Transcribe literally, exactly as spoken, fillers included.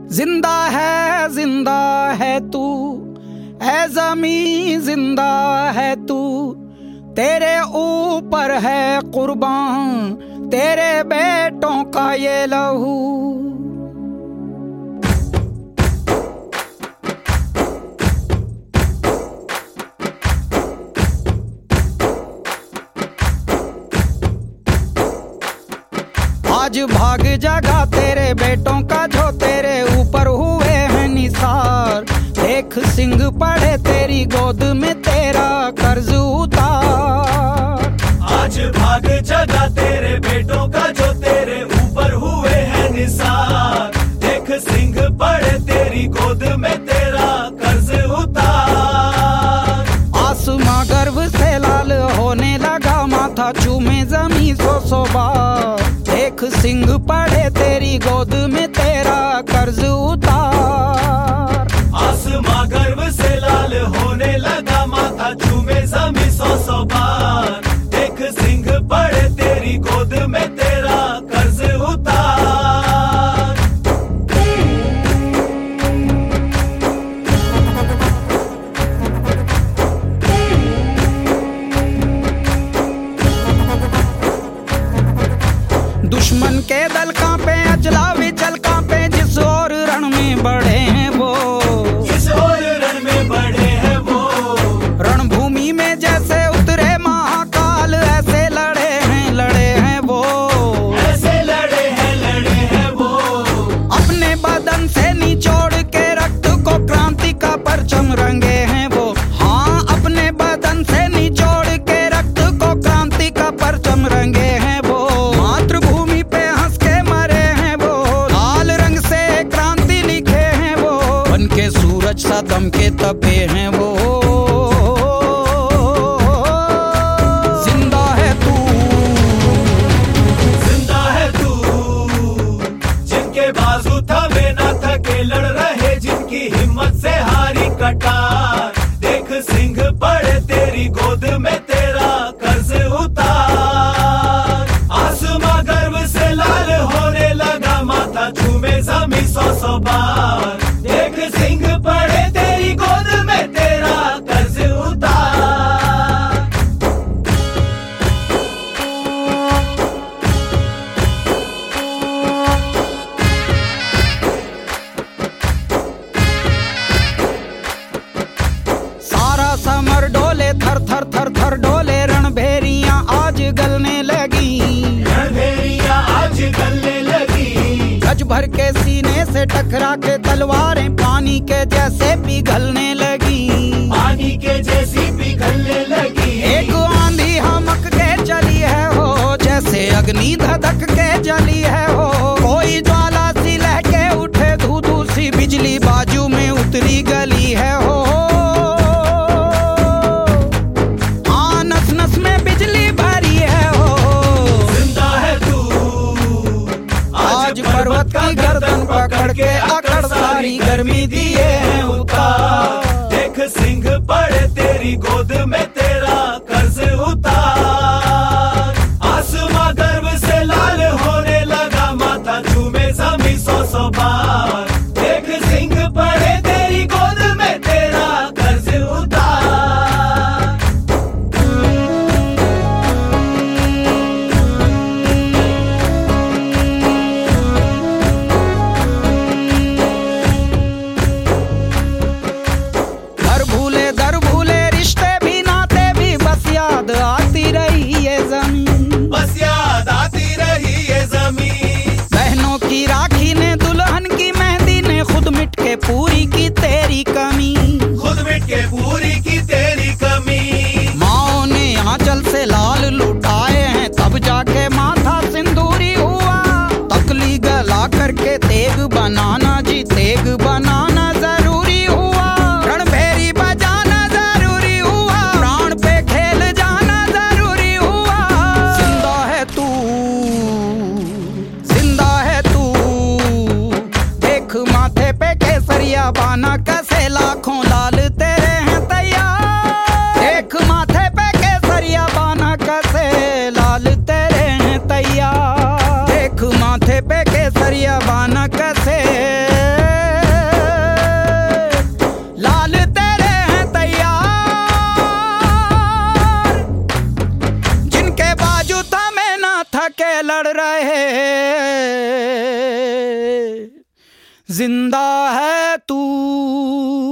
जिंदा है जिंदा है तू, ऐ ज़मीं जिंदा है तू, तेरे ऊपर है कुर्बान तेरे बेटों का ये लहू। आज भाग जागा तेरे बेटों का जो तेरे ऊपर हुए हैं निसार। देख सिंह पड़े तेरी गोद में तेरा कर्ज उतार। आज भाग जागा तेरे बेटों का जो तेरे ऊपर हुए हैं निसार। देख सिंह पड़े तेरी गोद में तेरा कर्ज उतार। आसमां गर्व से लाल होने लगा, माथा चूमे जमी सौ सौ बार। देख सिंह पड़े तेरी गोद में तेरा कर्ज उतार। आसमां गर्व से लाल होने लगा, माथा चूमे जमी सौ सौ बार। देख सिंह पड़े तेरी गोद में तेरा कर्ज उतार। दुश्मन के दल कांपे अजला विचल कांपे, जिस ओर रण में बढ़े हैं वो, जिस ओर रण में बढ़े हैं वो। रणभूमि में जैसे उतरे महाकाल, ऐसे लड़े हैं लड़े हैं वो, ऐसे लड़े हैं लड़े हैं वो। अपने बदन से निचोड़ के रक्त को क्रांति का परचम रंगे हैं वो। हाँ, अपने बदन से निचोड़ के रक्त को क्रांति का परचम रंगे हैं वो। मातृभूमि पे हंस के मरे हैं वो, लाल रंग से क्रांति लिखे हैं वो। बन के सूरज सा दम के तपे हैं वो। जिंदा है तू, जिंदा है तू, जिनके बाजू थमे ना थके लड़ रहे, जिनकी हिम्मत से हारी कटार। देख सिंह पड़े तेरी गोद में तेरा कर्ज उतार। आसमां गर्व से लाल होने लगा, माथा चूमे जमी सौ सौ बार। देख सिंह पड़े तेरी गोद में तेरा कर्ज उतार। सारा समर डोले थर थर थर थर डोले, रणभेरियां आज गलने लगी। रणभेरियां आज गलने लगी। गज भर के सीने से टकरा के तलवारें पानी के जैसे पिघलने लगी। पानी के जैसी पिघलने लगी। एक आंधी हमक के चली है हो, जैसे अग्नि धधक के जली है हो। कोई ज्वाला सी लहके उठे, धू धू सी बिजली बाजू में उतरी गली है हो। हाँ, नस नस में बिजली भरी है हो। जिंदा है तू, आज पर्वत की गर्दन पकड़ के अकड़ सारी गर्मी दिए हैं उतार। देख सिंह पड़े तेरी गोद में तेरा कर्ज उतार। आसमां गर्व से लाल होने लगा, माथा चूमे जमी सौ सौ बार। देख सिंह पड़े तेरी गोद में तेरा कर्ज उतार। घर भूले दर भूले रिश्ते भी नाते भी, बस याद आती रही ये जमीन। बस याद आती रही ये जमीन। बहनों की राखी ने दुल्हन की मेहंदी ने खुद मिट के पूरी की तेरी कमी। खुद मिट के पूरी की तेरी कमी। माओ ने आंचल से लाल लुटाए हैं, तब जाके माथा सिंदूरी हुआ। तकली गला करके तेग बनाना जी, तेग बनाना जरूरी हुआ। रणभेरी बजाना जरूरी हुआ, प्राण पे खेल जाना जरूरी हुआ। जिंदा है तू, जिंदा है तू, देख माथे पे केसरिया बाना कसे लाखों लाल तेरे हैं तैयार। देख माथे पे केसरिया बाना कसे लाल तेरे हैं तैयार। देख माथे पे केसरिया बाना कसे के लड़ रहे, जिंदा है तू।